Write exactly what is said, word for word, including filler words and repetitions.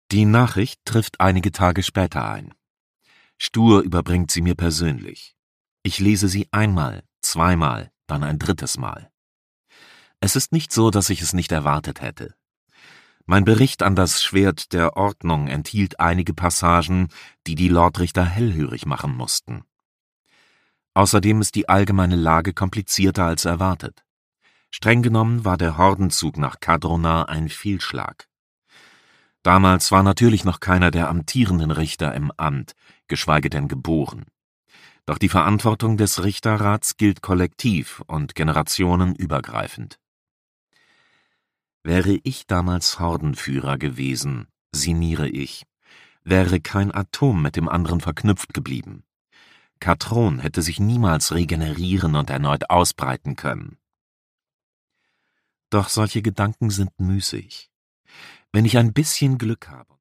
Die Nachricht trifft einige Tage später ein. Stur überbringt sie mir persönlich. Ich lese sie einmal, zweimal, dann ein drittes Mal. Es ist nicht so, dass ich es nicht erwartet hätte. Mein Bericht an das Schwert der Ordnung enthielt einige Passagen, die die Lordrichter hellhörig machen mussten. Außerdem ist die allgemeine Lage komplizierter als erwartet. Streng genommen war der Hordenzug nach Kadrona ein Fehlschlag. Damals war natürlich noch keiner der amtierenden Richter im Amt, geschweige denn geboren. Doch die Verantwortung des Richterrats gilt kollektiv und generationenübergreifend. Wäre ich damals Hordenführer gewesen, sinniere ich, wäre kein Atom mit dem anderen verknüpft geblieben. Katron hätte sich niemals regenerieren und erneut ausbreiten können. Doch solche Gedanken sind müßig. Wenn ich ein bisschen Glück habe